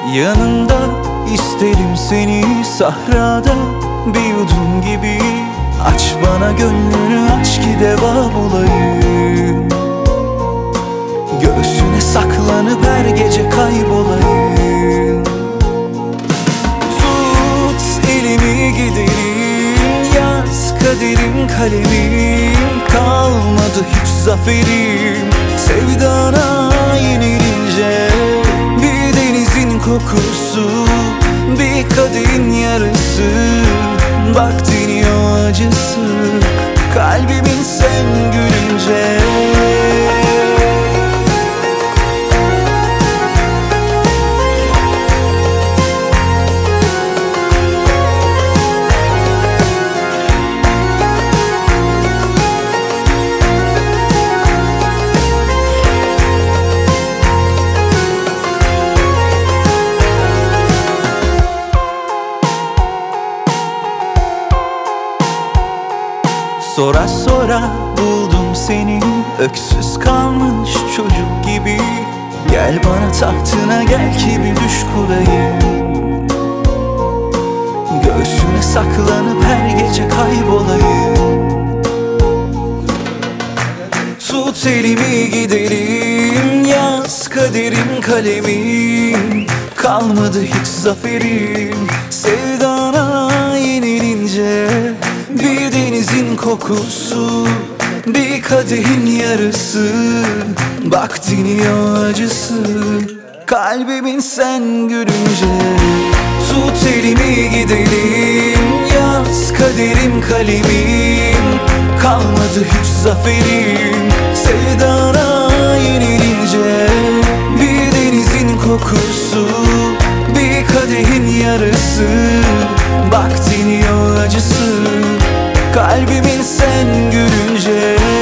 Yanımda isterim seni, sahrada bir yudum gibi. Aç bana gönlünü, aç ki deva bulayım. Göğsüne saklanıp her gece kaybolayım. Tut elimi gidelim, yaz kaderim kalemim. Kalmadı hiç zaferim, sevdana yenilince. Bir denizin kokusu, bir kadehin yarısı. Bak diniyor acısı, kalbimin sen gülünce. Sora sora buldum seni, öksüz kalmış çocuk gibi. Gel bana tahtına, gel ki bir düş kurayım. Göğsüne saklanıp her gece kaybolayım. Tut elimi gidelim, yaz kaderim kalemim. Kalmadı hiç zaferim, sevdana yenilince. Bir denizin kokusu, bir kadehin yarısı. Bak diniyor acısı, kalbimin sen gülünce. Tut elimi gidelim, yaz kaderim kalemim. Kalmadı hiç zaferim, sevdana yenilince. Bir denizin kokusu, bir kadehin yarısı. Bak diniyor acısı, kalbimin sen gülünce.